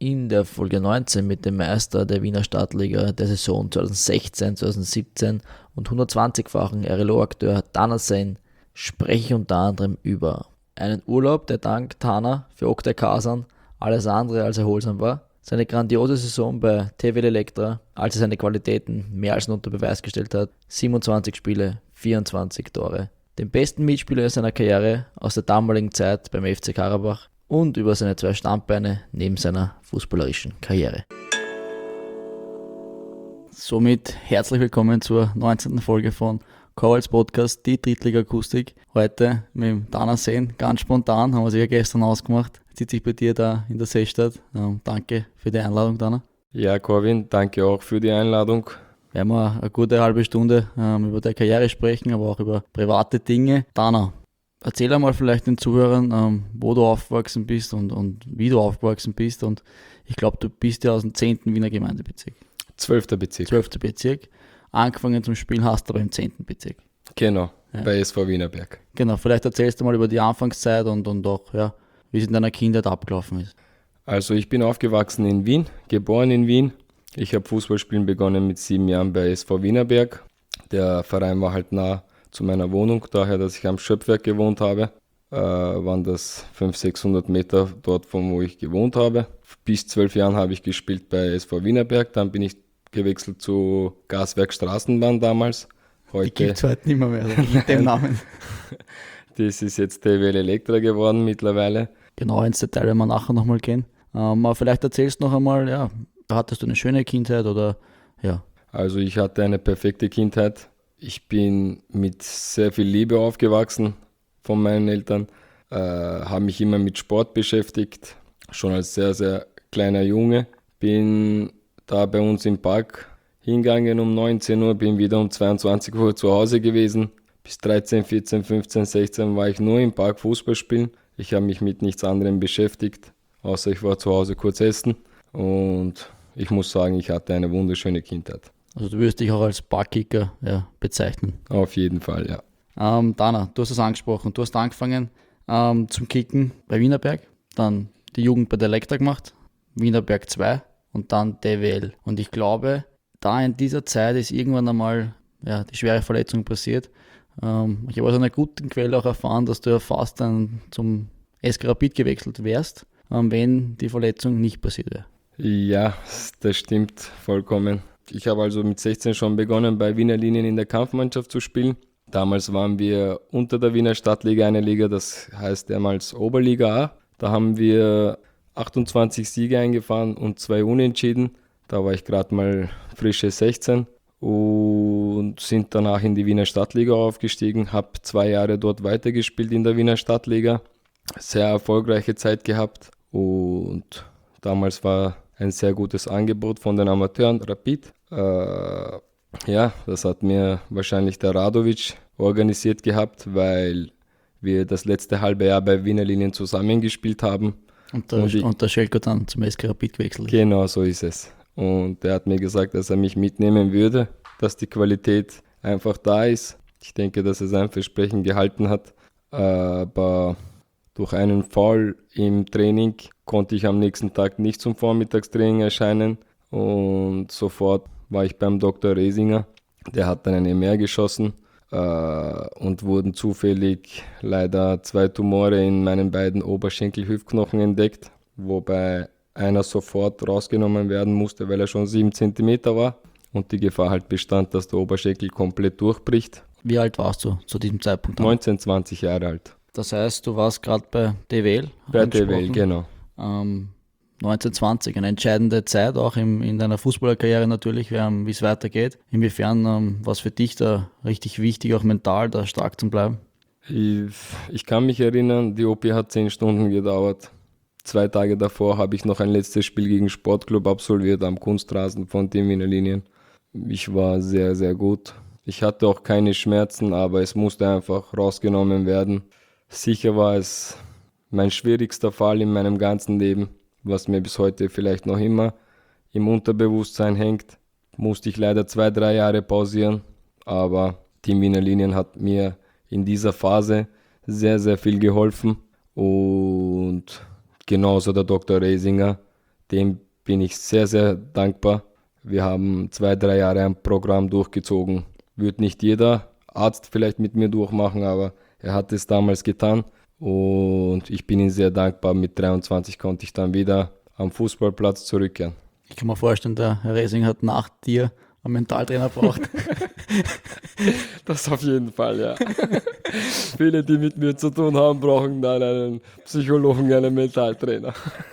in der Folge 19 mit dem Meister der Wiener Stadtliga der Saison 2016-2017 und 120-fachen RLO-Akteur Tana Sen spreche ich unter anderem über einen Urlaub, der dank Tana für Oktay Kasan alles andere als erholsam war, seine grandiose Saison bei TVL Elektra, als er seine Qualitäten mehr als unter Beweis gestellt hat, 27 Spiele, 24 Tore, den besten Mitspieler seiner Karriere aus der damaligen Zeit beim FC Karabach und über seine 2 Standbeine neben seiner fußballerischen Karriere. Somit herzlich willkommen zur 19. Folge von Kowals Podcast, die Drittliga-Akustik. Heute mit dem Tana Sen, ganz spontan, haben wir sich ja gestern ausgemacht. Jetzt sitze ich bei dir da in der Seestadt. Danke für die Einladung, Tana. Ja, Corwin, danke auch für die Einladung. Wir werden eine gute halbe Stunde über deine Karriere sprechen, aber auch über private Dinge. Tana, erzähl einmal vielleicht den Zuhörern, wo du aufgewachsen bist und wie du aufgewachsen bist. Und ich glaube, du bist ja aus dem 10. Wiener Gemeindebezirk. 12. Bezirk. 12. Bezirk. Angefangen zum Spielen hast du aber im 10. Bezirk. Genau, Ja. bei SV Wienerberg. Genau, vielleicht erzählst du mal über die Anfangszeit und auch, wie es in deiner Kindheit abgelaufen ist. Also ich bin aufgewachsen in Wien, geboren in Wien. Ich habe Fußballspielen begonnen mit 7 Jahren bei SV Wienerberg. Der Verein war halt nah zu meiner Wohnung, daher, dass ich am Schöpfwerk gewohnt habe. Waren das 500-600 Meter dort, von wo ich gewohnt habe. Bis 12 Jahren habe ich gespielt bei SV Wienerberg, dann bin ich gewechselt zu Gaswerk Straßenbahn damals. Die gibt es heute nicht mehr mit dem Namen. Das ist jetzt TVL Elektra geworden mittlerweile. Genau, ins Detail werden wir nachher nochmal gehen. Aber vielleicht erzählst du noch einmal, hattest du eine schöne Kindheit oder Also ich hatte eine perfekte Kindheit. Ich bin mit sehr viel Liebe aufgewachsen von meinen Eltern, habe mich immer mit Sport beschäftigt, schon als sehr, sehr kleiner Junge. Bin da bei uns im Park hingegangen um 19 Uhr, bin wieder um 22 Uhr zu Hause gewesen. Bis 13, 14, 15, 16 war ich nur im Park Fußball spielen. Ich habe mich mit nichts anderem beschäftigt, außer ich war zu Hause kurz essen. Und ich muss sagen, ich hatte eine wunderschöne Kindheit. Also du würdest dich auch als Parkkicker bezeichnen. Auf jeden Fall, ja. Dana, du hast es angesprochen. Du hast angefangen zum Kicken bei Wienerberg, dann die Jugend bei der Elektra gemacht, Wienerberg 2 und dann TVL. Und ich glaube, da in dieser Zeit ist irgendwann einmal die schwere Verletzung passiert. Ich habe aus einer guten Quelle auch erfahren, dass du ja fast dann zum SK Rapid gewechselt wärst, wenn die Verletzung nicht passiert wäre. Ja, das stimmt vollkommen. Ich habe also mit 16 schon begonnen, bei Wiener Linien in der Kampfmannschaft zu spielen. Damals waren wir unter der Wiener Stadtliga eine Liga, das heißt damals Oberliga A. Da haben wir 28 Siege eingefahren und 2 Unentschieden. Da war ich gerade mal frische 16 und sind danach in die Wiener Stadtliga aufgestiegen. Habe 2 Jahre dort weitergespielt in der Wiener Stadtliga. Sehr erfolgreiche Zeit gehabt und damals war ein sehr gutes Angebot von den Amateuren Rapid. Das hat mir wahrscheinlich der Radovic organisiert gehabt, weil wir das letzte halbe Jahr bei Wiener Linien zusammengespielt haben. Und der Schelko dann zum SK Rapid gewechselt. Genau, so ist es. Und er hat mir gesagt, dass er mich mitnehmen würde, dass die Qualität einfach da ist. Ich denke, dass er sein Versprechen gehalten hat. Aber durch einen Foul im Training konnte ich am nächsten Tag nicht zum Vormittagstraining erscheinen. Und sofort war ich beim Dr. Resinger. Der hat dann ein MR geschossen und wurden zufällig leider 2 Tumore in meinen beiden Oberschenkel-Hüftknochen entdeckt, wobei einer sofort rausgenommen werden musste, weil er schon 7 cm war und die Gefahr halt bestand, dass der Oberschenkel komplett durchbricht. Wie alt warst du zu diesem Zeitpunkt? 19, 20 Jahre alt. Das heißt, du warst gerade bei TVL. Bei TVL, genau. 1920, eine entscheidende Zeit, auch in deiner Fußballerkarriere natürlich, wie es weitergeht. Inwiefern war es für dich da richtig wichtig, auch mental da stark zu bleiben? Ich kann mich erinnern, die OP hat 10 Stunden gedauert. 2 Tage davor habe ich noch ein letztes Spiel gegen Sportclub absolviert am Kunstrasen von Team Wiener Linien. Ich war sehr, sehr gut. Ich hatte auch keine Schmerzen, aber es musste einfach rausgenommen werden. Sicher war es mein schwierigster Fall in meinem ganzen Leben, was mir bis heute vielleicht noch immer im Unterbewusstsein hängt. Musste ich leider 2-3 Jahre pausieren, aber Team Wiener Linien hat mir in dieser Phase sehr, sehr viel geholfen und genauso der Dr. Resinger, Dem bin ich sehr, sehr dankbar. Wir haben 2-3 Jahre ein Programm durchgezogen. Wird nicht jeder Arzt vielleicht mit mir durchmachen, aber er hat es damals getan. Und ich bin ihm sehr dankbar. Mit 23 konnte ich dann wieder am Fußballplatz zurückkehren. Ich kann mir vorstellen, der Herr Resing hat nach dir einen Mentaltrainer braucht. Das auf jeden Fall, ja. Viele, die mit mir zu tun haben, brauchen dann einen Psychologen, einen Mentaltrainer.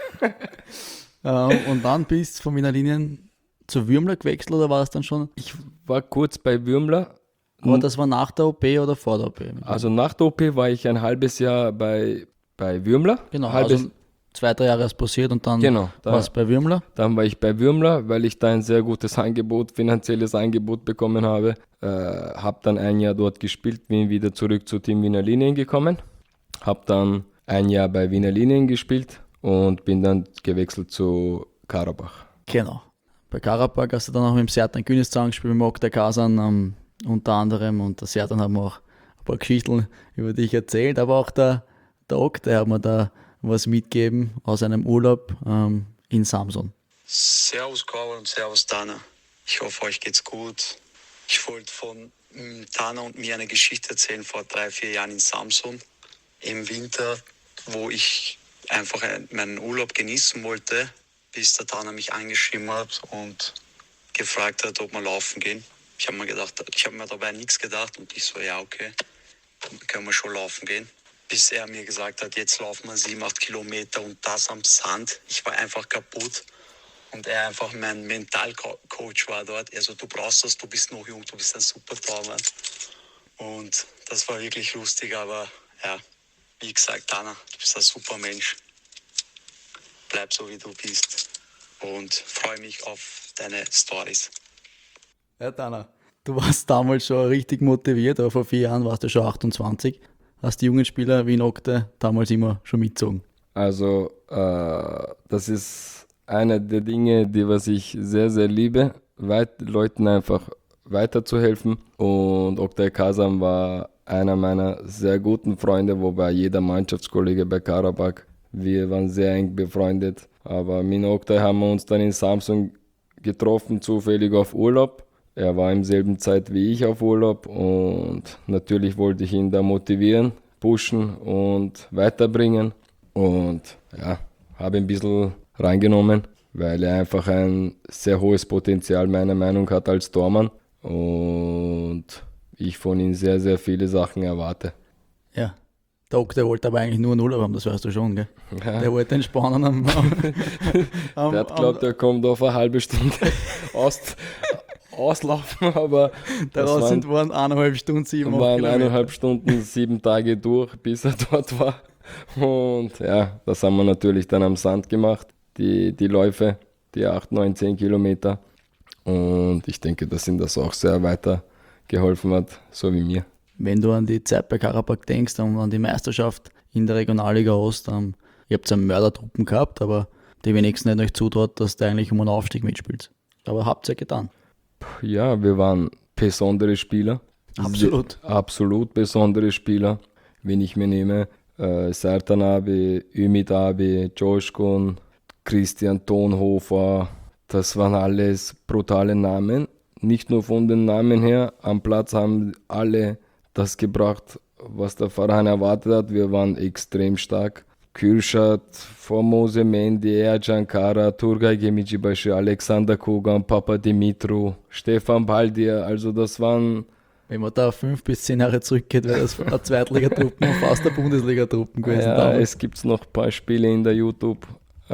Und dann bist du von Wiener Linien zu Würmler gewechselt oder war es dann schon? Ich war kurz bei Würmler. Aber das war nach der OP oder vor der OP? Also nach der OP war ich ein halbes Jahr bei Würmler. Genau, also 2-3 Jahre ist passiert und dann war es bei Würmler. Dann war ich bei Würmler, weil ich da ein sehr gutes finanzielles Angebot bekommen habe. Habe dann ein Jahr dort gespielt, bin wieder zurück zu Team Wiener Linien gekommen. Habe dann ein Jahr bei Wiener Linien gespielt und bin dann gewechselt zu Karabach. Genau. Bei Karabach hast du dann auch mit dem Sertan Günis zusammengespielt, mit dem Oktay Kasan unter anderem. Und der Sertan hat mir auch ein paar Geschichten über dich erzählt, aber auch der Oktay hat mir da was mitgeben aus einem Urlaub in Samsun. Servus Korwal und Servus Tana. Ich hoffe, euch geht's gut. Ich wollte von Tana und mir eine Geschichte erzählen vor 3-4 Jahren in Samsun. Im Winter, wo ich einfach meinen Urlaub genießen wollte, bis der Tana mich angeschrieben hat und gefragt hat, ob wir laufen gehen. Ich habe mir dabei nichts gedacht und ich so, ja okay, dann können wir schon laufen gehen. Bis er mir gesagt hat, jetzt laufen wir 7-8 Kilometer und das am Sand. Ich war einfach kaputt und er einfach mein Mentalcoach war dort. Also du brauchst das, du bist noch jung, du bist ein super Torwart. Und das war wirklich lustig, aber ja, wie gesagt, Tana, du bist ein super Mensch. Bleib so, wie du bist und freue mich auf deine Stories. Ja, Tana, du warst damals schon richtig motiviert, aber vor 4 Jahren warst du schon 28. Hast die jungen Spieler wie Oktay damals immer schon mitgezogen? Also das ist eine der Dinge, was ich sehr, sehr liebe, Leuten einfach weiterzuhelfen. Und Oktay Kasan war einer meiner sehr guten Freunde, wobei jeder Mannschaftskollege bei Karabach, wir waren sehr eng befreundet. Aber mit Oktay haben wir uns dann in Samsun getroffen, zufällig auf Urlaub. Er war im selben Zeit wie ich auf Urlaub und natürlich wollte ich ihn da motivieren, pushen und weiterbringen. Und ja, habe ihn ein bisschen reingenommen, weil er einfach ein sehr hohes Potenzial meiner Meinung nach hat als Tormann und ich von ihm sehr, sehr viele Sachen erwarte. Ja, der Oktay wollte aber eigentlich nur einen Urlaub haben, das weißt du schon, gell? Ja. Der wollte entspannen der hat glaubt, er kommt auf eine halbe Stunde auslaufen, aber daraus waren 1,5 Stunden, 7 waren 1,5 Stunden, 7 Tage durch, bis er dort war. Und ja, das haben wir natürlich dann am Sand gemacht, die Läufe, die 8, 9, 10 Kilometer. Und ich denke, dass ihm das auch sehr weitergeholfen hat, so wie mir. Wenn du an die Zeit bei Karabach denkst und an die Meisterschaft in der Regionalliga Ost, ihr habt einen Mördertruppen gehabt, aber die wenigsten hätten euch zutraut, dass du eigentlich um einen Aufstieg mitspielst. Aber habt ihr getan. Ja, wir waren besondere Spieler. Absolut. Absolut besondere Spieler. Wenn ich mir nehme, Sertan abi, Ümit abi, Joshkun, Christian Tonhofer, das waren alles brutale Namen. Nicht nur von den Namen her, am Platz haben alle das gebracht, was der Verein erwartet hat. Wir waren extrem stark. Kürşat, Formose Mendy, Ercan Kara, Turgay Gemicibaşı, Alexander Kogan, Papa Dimitru, Stefan Baldir, also das waren... Wenn man da 5 bis 10 Jahre zurückgeht, wäre das eine Zweitligatruppen und fast eine Bundesligatruppen gewesen. Ja, damals. Es gibt noch ein paar Spiele in der YouTube,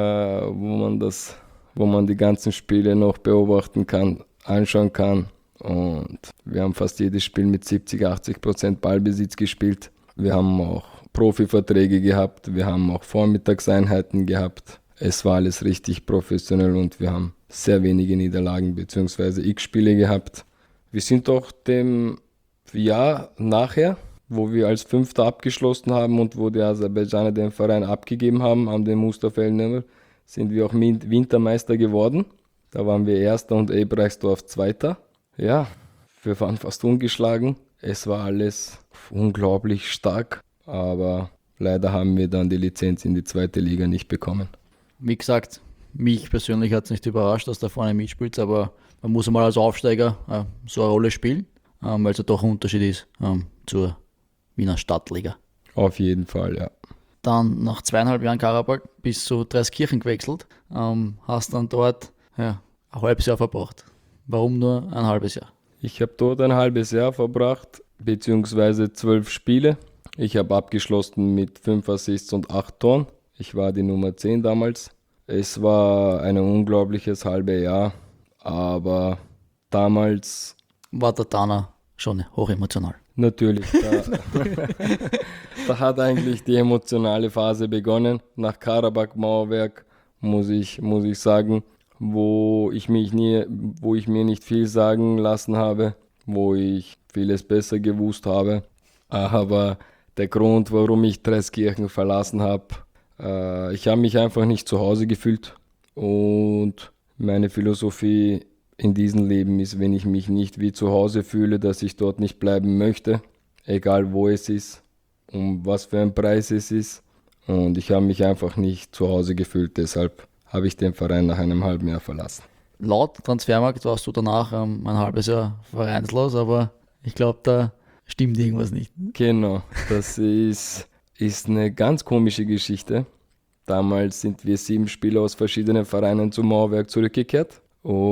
wo man die ganzen Spiele noch beobachten kann, anschauen kann. Und wir haben fast jedes Spiel mit 70-80% Ballbesitz gespielt. Wir haben auch Profiverträge gehabt, wir haben auch Vormittagseinheiten gehabt. Es war alles richtig professionell und wir haben sehr wenige Niederlagen bzw. X-Spiele gehabt. Wir sind auch dem Jahr nachher, wo wir als Fünfter abgeschlossen haben und wo die Aserbaidschaner den Verein abgegeben haben an den Mustafa El-Nemer, sind wir auch Wintermeister geworden. Da waren wir Erster und Ebreichsdorf Zweiter. Ja, wir waren fast ungeschlagen. Es war alles unglaublich stark, aber leider haben wir dann die Lizenz in die zweite Liga nicht bekommen. Wie gesagt, mich persönlich hat es nicht überrascht, dass da vorne mitspielt, aber man muss einmal als Aufsteiger so eine Rolle spielen, weil es ja doch ein Unterschied ist zur Wiener Stadtliga. Auf jeden Fall, ja. Dann nach 2,5 Jahren Karabakh bis zu Dreiskirchen gewechselt, hast dann dort ein halbes Jahr verbracht. Warum nur ein halbes Jahr? Ich habe dort ein halbes Jahr verbracht, beziehungsweise 12 Spiele. Ich habe abgeschlossen mit 5 Assists und 8 Toren. Ich war die Nummer 10 damals. Es war ein unglaubliches halbes Jahr, aber damals... War der Dana schon hochemotional? Natürlich, da hat eigentlich die emotionale Phase begonnen. Nach Karabakh-Mauerwerk muss ich sagen, wo ich mir nicht viel sagen lassen habe, wo ich vieles besser gewusst habe. Aber der Grund, warum ich Dreiskirchen verlassen habe, ich habe mich einfach nicht zu Hause gefühlt. Und meine Philosophie in diesem Leben ist, wenn ich mich nicht wie zu Hause fühle, dass ich dort nicht bleiben möchte, egal wo es ist, um was für ein Preis es ist. Und ich habe mich einfach nicht zu Hause gefühlt, deshalb habe ich den Verein nach einem halben Jahr verlassen. Laut Transfermarkt warst du danach ein halbes Jahr vereinslos, aber ich glaube, da stimmt irgendwas nicht. Genau, das ist eine ganz komische Geschichte. Damals sind wir 7 Spieler aus verschiedenen Vereinen zum Mauerwerk zurückgekehrt.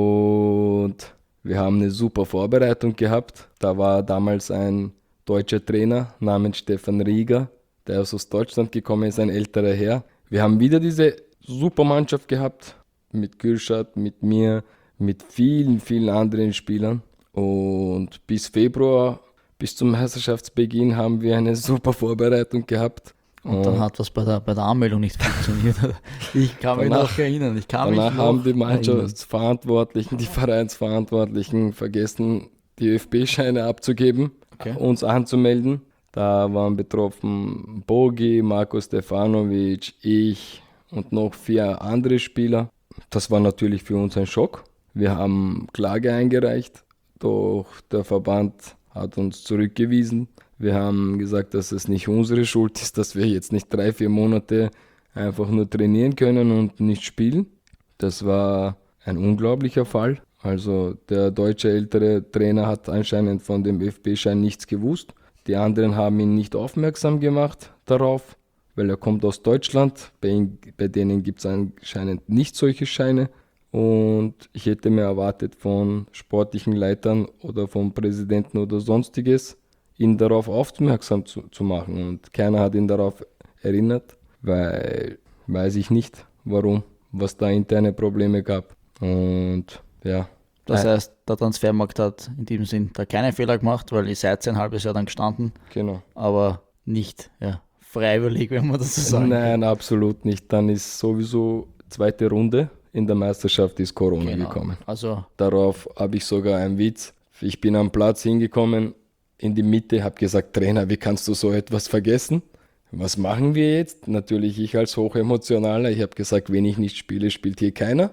Und wir haben eine super Vorbereitung gehabt. Da war damals ein deutscher Trainer namens Stefan Rieger, der aus Deutschland gekommen ist, ein älterer Herr. Wir haben wieder diese super Mannschaft gehabt, mit Gülschat, mit mir, mit vielen, vielen anderen Spielern. Und bis Februar, bis zum Meisterschaftsbeginn, haben wir eine super Vorbereitung gehabt. Und dann hat was bei der Anmeldung nicht funktioniert. Ich kann mich noch erinnern. Danach haben die Mannschaftsverantwortlichen, die Vereinsverantwortlichen vergessen, die ÖFB-Scheine abzugeben, uns anzumelden. Da waren betroffen Bogi, Marko Stefanovic, ich und noch 4 andere Spieler. Das war natürlich für uns ein Schock. Wir haben Klage eingereicht, doch der Verband hat uns zurückgewiesen. Wir haben gesagt, dass es nicht unsere Schuld ist, dass wir jetzt nicht 3-4 Monate einfach nur trainieren können und nicht spielen. Das war ein unglaublicher Fall. Also der deutsche ältere Trainer hat anscheinend von dem ÖFB-Schein nichts gewusst. Die anderen haben ihn nicht aufmerksam gemacht darauf, weil er kommt aus Deutschland. Bei denen gibt es anscheinend nicht solche Scheine. Und ich hätte mir erwartet von sportlichen Leitern oder vom Präsidenten oder sonstiges, ihn darauf aufmerksam zu machen. Und keiner hat ihn darauf erinnert, weil weiß ich nicht, warum, was da interne Probleme gab. Und ja. Das heißt, der Transfermarkt hat in diesem Sinn da keine Fehler gemacht, weil ihr seid ein halbes Jahr dann gestanden. Genau. Aber nicht freiwillig, wenn man das so sagen kann. Nein, absolut nicht. Dann ist sowieso 2. Runde in der Meisterschaft ist Corona gekommen. Also darauf habe ich sogar einen Witz. Ich bin am Platz hingekommen, in die Mitte, habe gesagt, Trainer, wie kannst du so etwas vergessen? Was machen wir jetzt? Natürlich ich als Hochemotionaler. Ich habe gesagt, wenn ich nicht spiele, spielt hier keiner.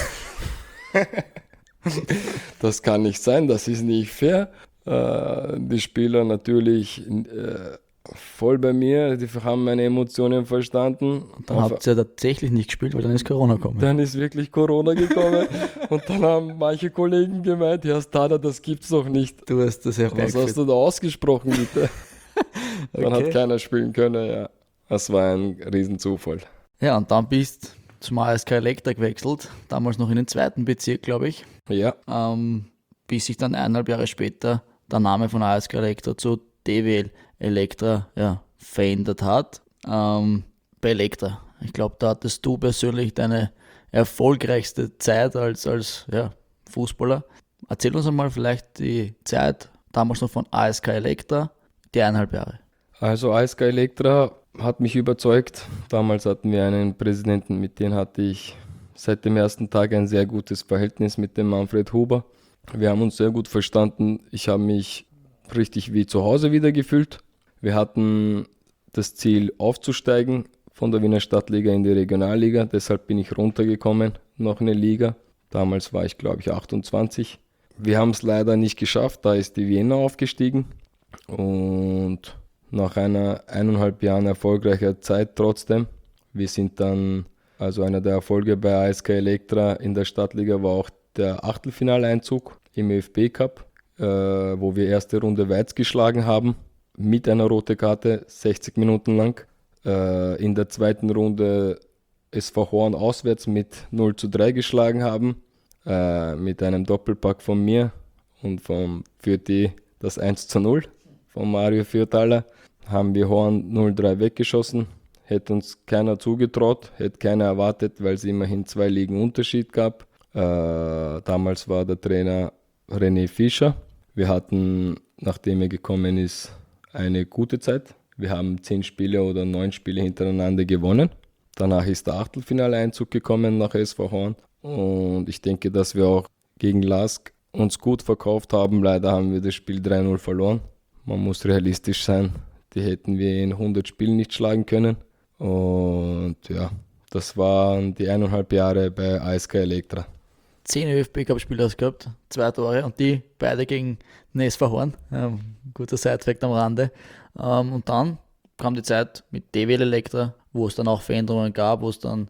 Das kann nicht sein, das ist nicht fair. Die Spieler natürlich voll bei mir, die haben meine Emotionen verstanden. Und dann habt ihr tatsächlich nicht gespielt, weil dann ist Corona gekommen. Dann ist wirklich Corona gekommen und dann haben manche Kollegen gemeint, Herr Stada, das gibt's doch nicht. Du hast das Was hast du da ausgesprochen, bitte? Dann hat keiner spielen können, ja. Das war ein Riesenzufall. Ja, und dann bist zum ASK Elektra gewechselt, damals noch in den 2. Bezirk, glaube ich. Ja. Bis sich dann 1,5 Jahre später der Name von ASK Elektra zu DWL Elektra verändert hat. Bei Elektra. Ich glaube, da hattest du persönlich deine erfolgreichste Zeit als Fußballer. Erzähl uns einmal vielleicht die Zeit damals noch von ASK Elektra, die 1,5 Jahre. Also ASK Elektra hat mich überzeugt. Damals hatten wir einen Präsidenten, mit dem hatte ich seit dem ersten Tag ein sehr gutes Verhältnis mit dem Manfred Huber. Wir haben uns sehr gut verstanden. Ich habe mich richtig wie zu Hause wieder gefühlt. Wir hatten das Ziel aufzusteigen von der Wiener Stadtliga in die Regionalliga. Deshalb bin ich runtergekommen, noch eine Liga. Damals war ich, glaube ich, 28. Wir haben es leider nicht geschafft, da ist die Wiener aufgestiegen. Und nach einer 1,5 Jahren erfolgreicher Zeit trotzdem, wir sind dann Also einer der Erfolge bei ASK Elektra in der Stadtliga war auch der Achtelfinaleinzug im ÖFB Cup, wo wir erste Runde Weiz geschlagen haben, mit einer roten Karte, 60 Minuten lang. In der zweiten Runde SV Horn auswärts mit 0:3 geschlagen haben, mit einem Doppelpack von mir und vom Fürth das 1:0 von Mario Fürthaler. Haben wir Horn 0:3 weggeschossen. Hätte uns keiner zugetraut, hätte keiner erwartet, weil es immerhin 2 Ligen Unterschied gab. Damals war der Trainer René Fischer. Wir hatten, nachdem er gekommen ist, eine gute Zeit. Wir haben 10 Spiele oder 9 Spiele hintereinander gewonnen. Danach ist der Achtelfinaleinzug gekommen nach SV Horn. Und ich denke, dass wir auch gegen LASK uns gut verkauft haben. Leider haben wir das Spiel 3:0 verloren. Man muss realistisch sein. Die hätten wir in 100 Spielen nicht schlagen können. Und ja, das waren die 1,5 Jahre bei ASK Elektra. 10 ÖFB-Cup-Spiele hast du gehabt, 2 Tore und die beide gegen den SV Horn. Guter Sidefact am Rande. Und dann kam die Zeit mit TWL Elektra, wo es dann auch Veränderungen gab, wo es dann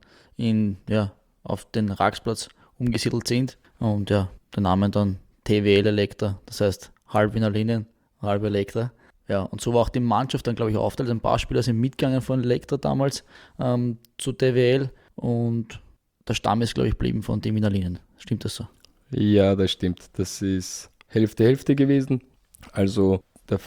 auf den Raxplatz umgesiedelt sind. Und ja, der Name dann TWL Elektra, das heißt halb Wiener Linien, halb Elektra. Ja, und so war auch die Mannschaft dann, glaube ich, aufteilt. Ein paar Spieler sind mitgegangen von Elektra damals zu TWL und der Stamm ist, glaube ich, geblieben von den Wiener Linien. Stimmt das so? Ja, das stimmt. Das ist Hälfte gewesen. Also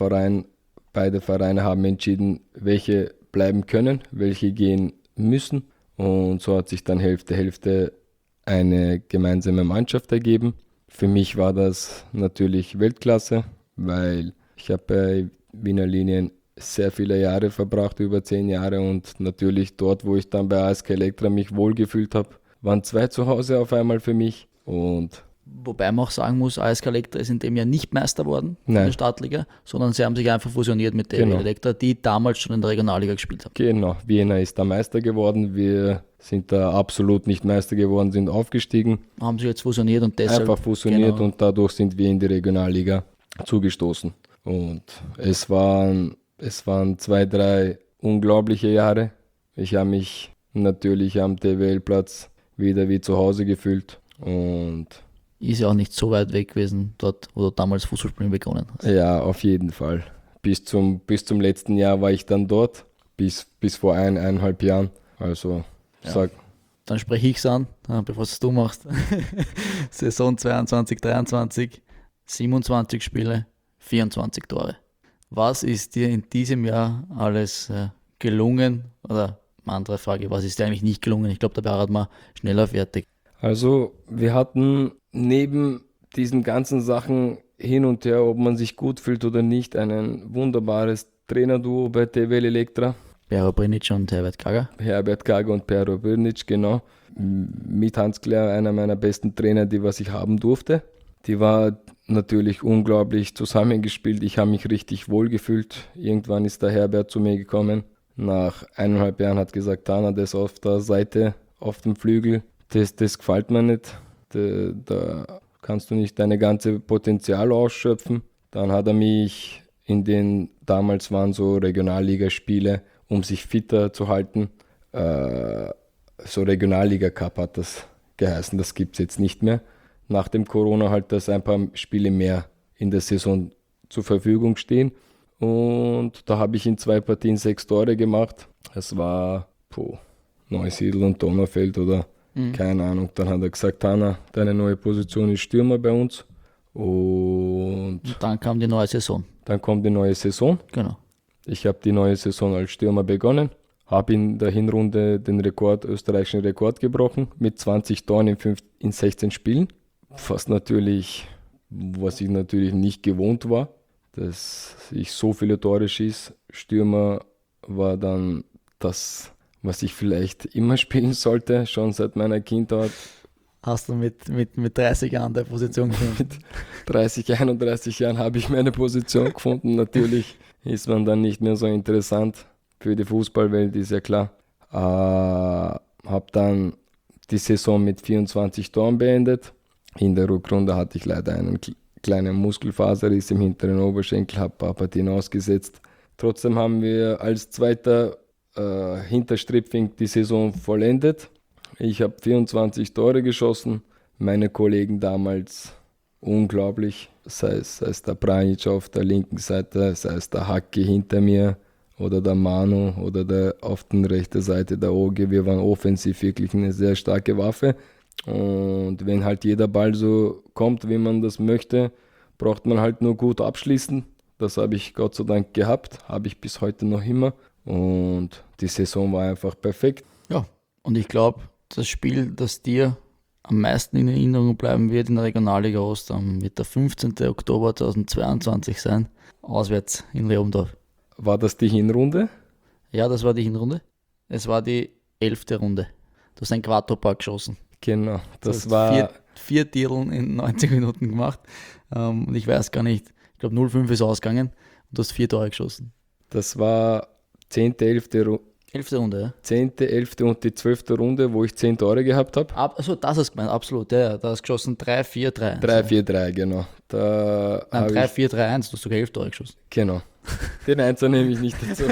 beide Vereine haben entschieden, welche bleiben können, welche gehen müssen. Und so hat sich dann Hälfte eine gemeinsame Mannschaft ergeben. Für mich war das natürlich Weltklasse, weil ich habe bei Wiener Linien sehr viele Jahre verbracht, über 10 Jahre, und natürlich dort, wo ich dann bei ASK Elektra mich wohlgefühlt habe, waren 2 zu Hause auf einmal für mich. Und wobei man auch sagen muss, ASK Elektra ist in dem Jahr nicht Meister worden in Nein. der Startliga, sondern sie haben sich einfach fusioniert mit der Genau. Elektra, die damals schon in der Regionalliga gespielt haben. genau, Wiener ist da Meister geworden, wir sind da absolut nicht Meister geworden, sind aufgestiegen, Haben sich jetzt fusioniert und deshalb einfach fusioniert, genau. und dadurch sind wir in die Regionalliga zugestoßen. Und es waren 2, 3 unglaubliche Jahre. Ich habe mich natürlich am TWL-Platz wieder wie zu Hause gefühlt, und Ist ja auch nicht so weit weg gewesen, dort, wo du damals Fußballspielen begonnen hast. ja, auf jeden Fall. Bis zum letzten Jahr war ich dann dort, bis vor 1,5 Jahren. Also, Ja. Dann spreche ich es an, bevor es du machst. Saison 22, 23, 27 Spiele, 24 Tore. Was ist dir in diesem Jahr alles gelungen? Oder eine andere Frage, was ist dir eigentlich nicht gelungen? Ich glaube, da wäre man schneller fertig. Also wir hatten neben diesen ganzen Sachen hin und her, ob man sich gut fühlt oder nicht, ein wunderbares Trainerduo bei TWL Elektra. Pero Brinic und Herbert Gager. Herbert Gager und Pero Brnic, genau. Mit Hans Kler, einer meiner besten Trainer, was ich haben durfte. Die war natürlich unglaublich zusammengespielt. Ich habe mich richtig wohl gefühlt. Irgendwann ist der Herbert zu mir gekommen. Nach 1,5 Jahren hat gesagt, Tana, das auf der Seite, auf dem Flügel, das gefällt mir nicht. Da kannst du nicht deine ganze Potenzial ausschöpfen. Dann hat er mich damals waren so Regionalligaspiele, um sich fitter zu halten. So Regionalliga-Cup hat das geheißen, das gibt es jetzt nicht mehr. Nach dem Corona halt, dass ein paar Spiele mehr in der Saison zur Verfügung stehen. Und da habe ich in 2 Partien 6 Tore gemacht. Es war Neusiedl und Donaufeld oder keine Ahnung. Dann hat er gesagt, Hanna, deine neue Position ist Stürmer bei uns. Und dann kam die neue Saison. Dann kommt die neue Saison. Genau. Ich habe die neue Saison als Stürmer begonnen. Habe in der Hinrunde den österreichischen Rekord gebrochen mit 20 Toren in 16 Spielen. Was ich natürlich nicht gewohnt war, dass ich so viele Tore schieße. Stürmer war dann das, was ich vielleicht immer spielen sollte, schon seit meiner Kindheit. Hast du mit 30 Jahren der Position gefunden? Mit 30, 31 Jahren habe ich meine Position gefunden. Natürlich ist man dann nicht mehr so interessant für die Fußballwelt, ist ja klar. Habe dann die Saison mit 24 Toren beendet. In der Rückrunde hatte ich leider einen kleinen Muskelfaserriss im hinteren Oberschenkel, habe ein paar Partien ausgesetzt. Trotzdem haben wir als zweiter Hinterstripfing die Saison vollendet. Ich habe 24 Tore geschossen. Meine Kollegen damals unglaublich. Sei es der Branic auf der linken Seite, sei es der Hacki hinter mir oder der Manu oder der auf der rechten Seite der Ogi. Wir waren offensiv wirklich eine sehr starke Waffe. Und wenn halt jeder Ball so kommt, wie man das möchte, braucht man halt nur gut abschließen. Das habe ich Gott sei Dank gehabt, habe ich bis heute noch immer. Und die Saison war einfach perfekt. Ja, und ich glaube, das Spiel, das dir am meisten in Erinnerung bleiben wird in der Regionalliga Ost, wird der 15. Oktober 2022 sein, auswärts in Leobendorf. War das die Hinrunde? Ja, das war die Hinrunde. Es war die 11. Runde. Du hast ein Quattro-Pack geschossen. Genau, das Du hast war vier Titel in 90 Minuten gemacht. Und ich weiß gar nicht, ich glaube 0-5 ist ausgegangen und du hast 4 Tore geschossen. Das war 10., 11., 11. Runde, ja. 10., 11. und die 12. Runde, wo ich 10 Tore gehabt habe. Also das hast du gemeint, absolut. Ja, da hast du geschossen 3-4-3-1. 3-4-3, genau. Da Nein, habe 3-4-3-1, du hast sogar 11 Tore geschossen. Genau. Den Einser nehme ich nicht dazu.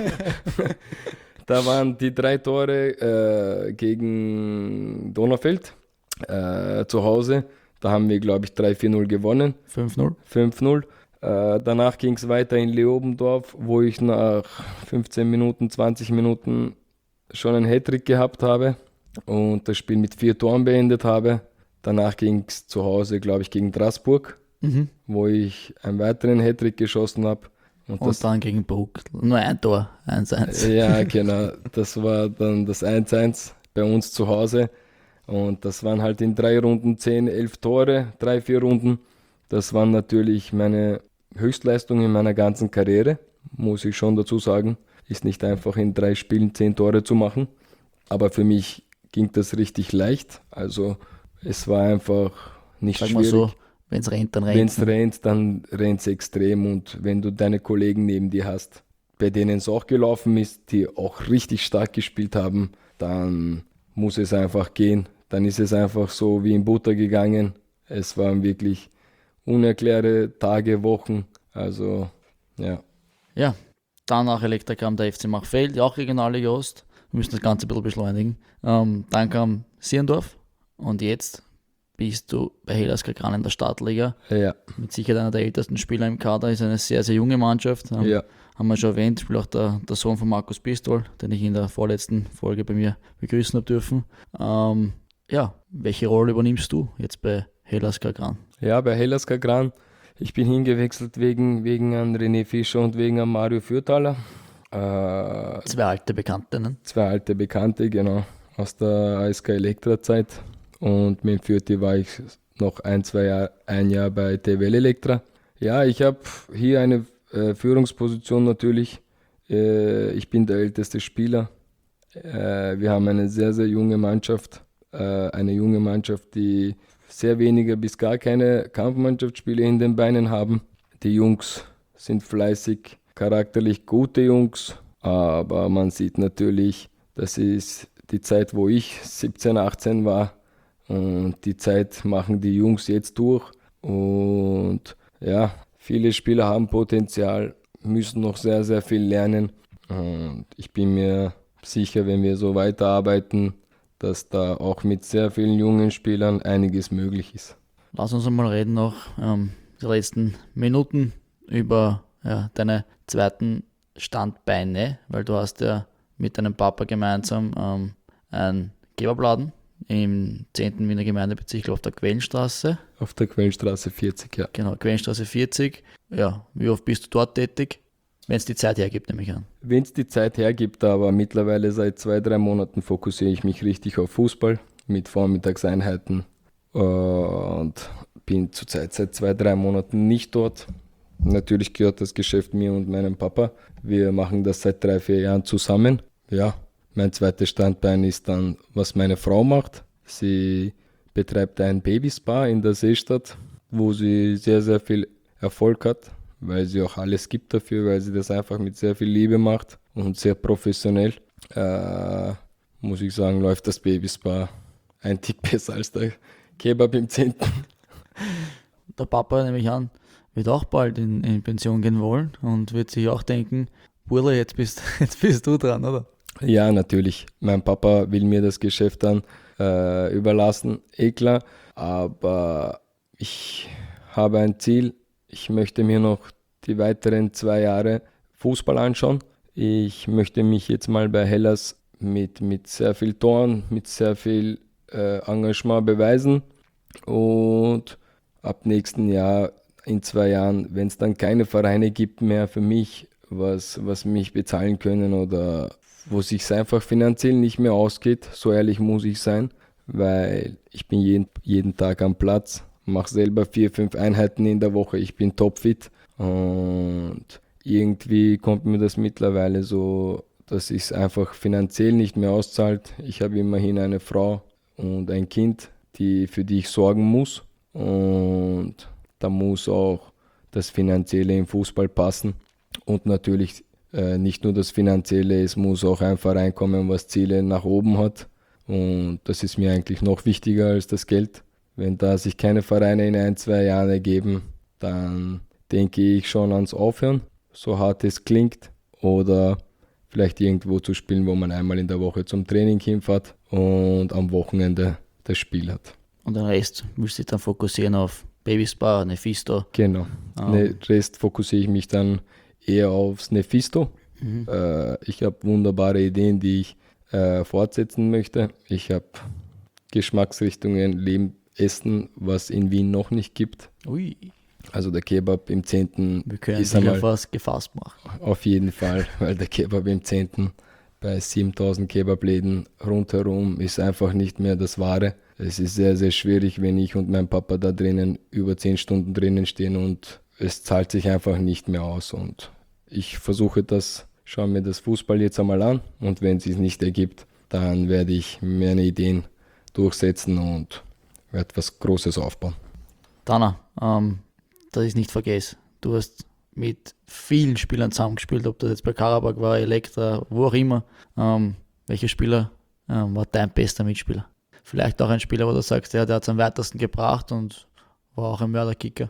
Da waren die 3 Tore gegen Donaufeld zu Hause. Da haben wir, glaube ich, 3-4-0 gewonnen. 5-0. 5-0. Danach ging es weiter in Leobendorf, wo ich nach 15 Minuten, 20 Minuten schon einen Hattrick gehabt habe und das Spiel mit 4 Toren beendet habe. Danach ging es zu Hause, glaube ich, gegen Straßburg, wo ich einen weiteren Hattrick geschossen habe. Und dann gegen Bruck. Nur ein Tor, 1-1. Ja, genau. Das war dann das 1-1 bei uns zu Hause. Und das waren halt in 3 Runden 10, 11 Tore, 3, 4 Runden. Das waren natürlich meine Höchstleistungen in meiner ganzen Karriere, muss ich schon dazu sagen. Ist nicht einfach in 3 Spielen 10 Tore zu machen. Aber für mich ging das richtig leicht. Also es war einfach nicht Sag schwierig. mal so, wenn es rennt, dann rennt Wenn es rennt, dann rennt es extrem. Und wenn du deine Kollegen neben dir hast, bei denen es auch gelaufen ist, die auch richtig stark gespielt haben, dann muss es einfach gehen. Dann ist es einfach so wie in Butter gegangen. Es waren wirklich unerklärte Tage, Wochen. Also, ja. Ja, danach Elektra kam der FC Machfeld, auch Regionalliga Ost. Wir müssen das Ganze ein bisschen beschleunigen. Dann kam Sierndorf und jetzt bist du bei Hellas Kagran in der Startliga. Ja. Mit Sicherheit einer der ältesten Spieler im Kader, ist eine sehr, sehr junge Mannschaft. Ja. Haben wir schon erwähnt, spielt auch der Sohn von Markus Pistol, den ich in der vorletzten Folge bei mir begrüßen habe dürfen. Welche Rolle übernimmst du jetzt bei Hellas Kagran? Ja, bei Hellas Kagran. Ich bin hingewechselt wegen an René Fischer und wegen an Mario Fürthaler. 2 alte Bekannte, ne? 2 alte Bekannte, genau, aus der ASK Elektra-Zeit. Und mit Fürti war ich noch ein Jahr bei TWL Elektra. Ja, ich habe hier eine Führungsposition natürlich. Ich bin der älteste Spieler. Wir haben eine sehr, sehr junge Mannschaft. Eine junge Mannschaft, die sehr wenige bis gar keine Kampfmannschaftsspiele in den Beinen haben. Die Jungs sind fleißig, charakterlich gute Jungs, aber man sieht natürlich, das ist die Zeit, wo ich 17, 18 war, und die Zeit machen die Jungs jetzt durch. Und ja, viele Spieler haben Potenzial, müssen noch sehr, sehr viel lernen. Und ich bin mir sicher, wenn wir so weiterarbeiten, dass da auch mit sehr vielen jungen Spielern einiges möglich ist. Lass uns einmal reden noch die letzten Minuten über deine zweiten Standbeine, weil du hast ja mit deinem Papa gemeinsam ein Geberbladen im 10. Wiener Gemeindebezirk, ich glaube auf der Quellenstraße. Auf der Quellenstraße 40, ja. Genau, Quellenstraße 40. Ja, wie oft bist du dort tätig? Wenn es die Zeit hergibt, nehme ich an. Wenn es die Zeit hergibt, aber mittlerweile seit 2-3 Monaten fokussiere ich mich richtig auf Fußball mit Vormittagseinheiten und bin zurzeit seit 2-3 Monaten nicht dort. Natürlich gehört das Geschäft mir und meinem Papa. Wir machen das seit 3-4 Jahren zusammen. Ja, mein zweites Standbein ist dann, was meine Frau macht. Sie betreibt ein Babyspa in der Seestadt, wo sie sehr, sehr viel Erfolg hat, weil sie auch alles gibt dafür, weil sie das einfach mit sehr viel Liebe macht und sehr professionell. Muss ich sagen, läuft das Babyspa ein Tick besser als der Kebab im 10. Der Papa, nehme ich an, wird auch bald in Pension gehen wollen und wird sich auch denken, Burle, jetzt bist du dran, oder? Ja, natürlich. Mein Papa will mir das Geschäft dann überlassen, klar. Aber ich habe ein Ziel. Ich möchte mir noch die weiteren 2 Jahre Fußball anschauen. Ich möchte mich jetzt mal bei Hellas mit sehr viel Toren, mit sehr viel Engagement beweisen. Und ab nächsten Jahr, in 2 Jahren, wenn es dann keine Vereine gibt mehr für mich, was mich bezahlen können oder wo es sich einfach finanziell nicht mehr ausgeht, so ehrlich muss ich sein, weil ich bin jeden Tag am Platz, mache selber 4, 5 Einheiten in der Woche, ich bin topfit und irgendwie kommt mir das mittlerweile so, dass es einfach finanziell nicht mehr auszahlt. Ich habe immerhin eine Frau und ein Kind, für die ich sorgen muss und da muss auch das Finanzielle im Fußball passen und natürlich nicht nur das Finanzielle, es muss auch ein Verein kommen, was Ziele nach oben hat und das ist mir eigentlich noch wichtiger als das Geld. Wenn da sich keine Vereine in 1, 2 Jahren ergeben, dann denke ich schon ans Aufhören, so hart es klingt, oder vielleicht irgendwo zu spielen, wo man einmal in der Woche zum Training hinfährt und am Wochenende das Spiel hat. Und den Rest willst du dich dann fokussieren auf Babyspa, Nefisto. Genau. Rest fokussiere ich mich dann eher aufs Nefisto. Ich habe wunderbare Ideen, die ich fortsetzen möchte. Ich habe Geschmacksrichtungen, Leben, Essen, was in Wien noch nicht gibt. Ui, Also der Kebab im 10. wir können ist dich einmal auf was gefasst machen. auf jeden Fall, weil der Kebab im 10. bei 7000 Kebabläden rundherum ist einfach nicht mehr das Wahre. Es ist sehr, sehr schwierig, wenn ich und mein Papa da drinnen über 10 Stunden drinnen stehen und es zahlt sich einfach nicht mehr aus. Und ich versuche schaue mir das Fußball jetzt einmal an und wenn es sich nicht ergibt, dann werde ich meine Ideen durchsetzen und werde was Großes aufbauen. Dana, dass ich es nicht vergesse, du hast mit vielen Spielern zusammengespielt, ob das jetzt bei Karabakh war, Elektra, wo auch immer. Welcher Spieler war dein bester Mitspieler? Vielleicht auch ein Spieler, wo du sagst, der hat es am weitesten gebracht und war auch ein Mörderkicker.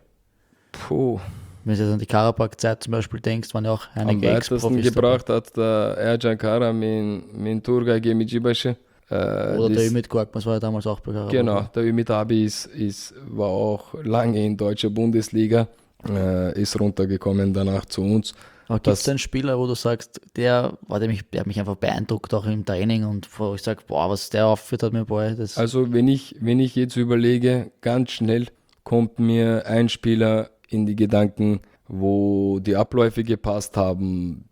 Puh. Wenn du jetzt an die Karabakh-Zeit zum Beispiel denkst, waren ja auch Am einige weitesten Ex-Profis gebracht hat der Ercan Kara mit Turgay Gemicibaşı. Oder der Ümit Korkmaz war ja damals auch bei Karabakh. Genau, der Ümit Abi war auch lange in deutscher Bundesliga, ist runtergekommen danach zu uns. Aber gibt es einen Spieler, wo du sagst, der hat mich einfach beeindruckt, auch im Training, und wo ich sage, boah, was der aufführt hat mir bei das. Also wenn ich jetzt überlege, ganz schnell kommt mir ein Spieler in die Gedanken, wo die Abläufe gepasst haben,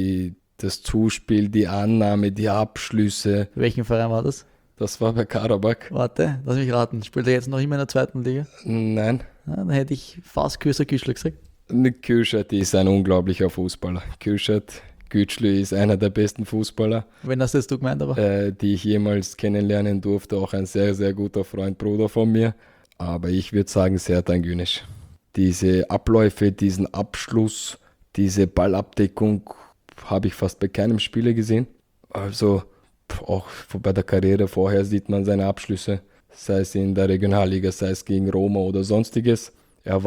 das Zuspiel, die Annahme, die Abschlüsse. Welchen Verein war das? Das war bei Karabakh. Warte, lass mich raten. Spielt er jetzt noch immer in der 2. Liga? Nein. Ja, dann hätte ich fast Küster Güschler gesagt. Kürşat ist ein unglaublicher Fußballer. Kürşat Güçlü ist einer der besten Fußballer, Wenn das jetzt du gemeint, aber. die ich jemals kennenlernen durfte. Auch ein sehr, sehr guter Freund, Bruder von mir. Aber ich würde sagen, Sertan Güneş. Diese Abläufe, diesen Abschluss, diese Ballabdeckung habe ich fast bei keinem Spieler gesehen. Also auch bei der Karriere vorher sieht man seine Abschlüsse, sei es in der Regionalliga, sei es gegen Roma oder sonstiges. Der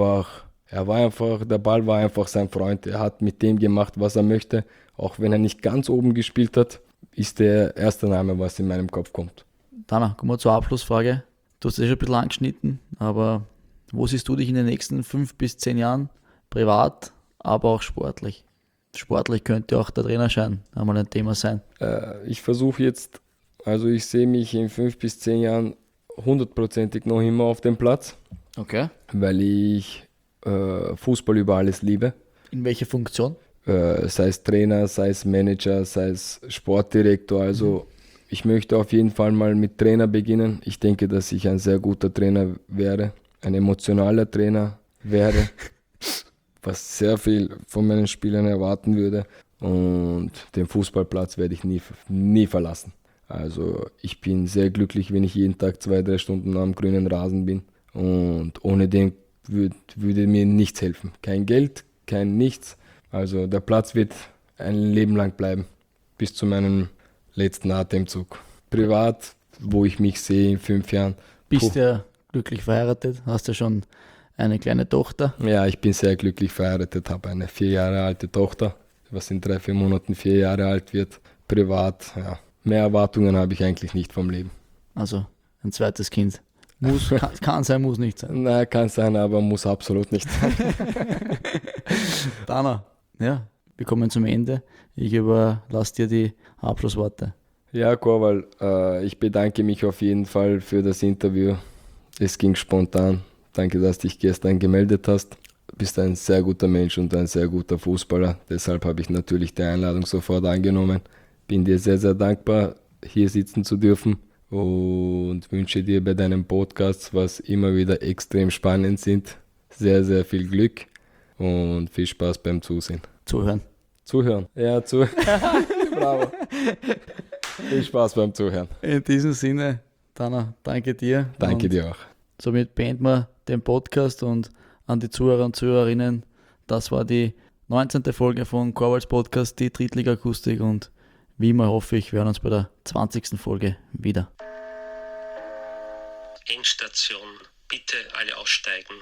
Ball war einfach sein Freund. Er hat mit dem gemacht, was er möchte. Auch wenn er nicht ganz oben gespielt hat, ist der erste Name, was in meinem Kopf kommt. Dana, kommen wir zur Abschlussfrage. Du hast es schon ein bisschen angeschnitten, aber wo siehst du dich in den nächsten 5 bis 10 Jahren? Privat, aber auch sportlich. Sportlich könnte auch der Trainerschein einmal ein Thema sein. Ich versuche jetzt, also ich sehe mich in 5 bis 10 Jahren 100%ig noch immer auf dem Platz, Okay. weil ich Fußball über alles liebe. In welcher Funktion? Sei es Trainer, sei es Manager, sei es Sportdirektor. Also ich möchte auf jeden Fall mal mit Trainer beginnen. Ich denke, dass ich ein sehr guter Trainer wäre, ein emotionaler Trainer wäre, was sehr viel von meinen Spielern erwarten würde. Und den Fußballplatz werde ich nie verlassen. Also ich bin sehr glücklich, wenn ich jeden Tag 2, 3 Stunden am grünen Rasen bin. Und ohne den würde mir nichts helfen. Kein Geld, kein nichts. Also der Platz wird ein Leben lang bleiben, bis zu meinem letzten Atemzug. Privat, wo ich mich sehe in 5 Jahren. Bist ja glücklich verheiratet, hast ja schon eine kleine Tochter. Ja, ich bin sehr glücklich verheiratet, habe eine 4 Jahre alte Tochter, was in 3, 4 Monaten 4 Jahre alt wird. Privat, ja. Mehr Erwartungen habe ich eigentlich nicht vom Leben. Also ein zweites Kind. Kann sein, muss nicht sein. Na, kann sein, aber muss absolut nicht sein. Dana, ja, wir kommen zum Ende. Ich überlasse dir die Abschlussworte. Ja, Korwal, ich bedanke mich auf jeden Fall für das Interview. Es ging spontan. Danke, dass du dich gestern gemeldet hast. Du bist ein sehr guter Mensch und ein sehr guter Fußballer. Deshalb habe ich natürlich die Einladung sofort angenommen. Bin dir sehr, sehr dankbar, hier sitzen zu dürfen und wünsche dir bei deinen Podcasts, was immer wieder extrem spannend sind, sehr, sehr viel Glück und viel Spaß beim Zusehen. Zuhören. Zuhören. Ja, Bravo. Viel Spaß beim Zuhören. In diesem Sinne, Dana, danke dir. Danke Und dir auch. somit beenden wir den Podcast und an die Zuhörer und Zuhörerinnen, das war die 19. Folge von Korwals Podcast, die Drittliga-Akustik, und wie immer hoffe ich, wir hören uns bei der 20. Folge wieder. Endstation. Bitte alle aussteigen.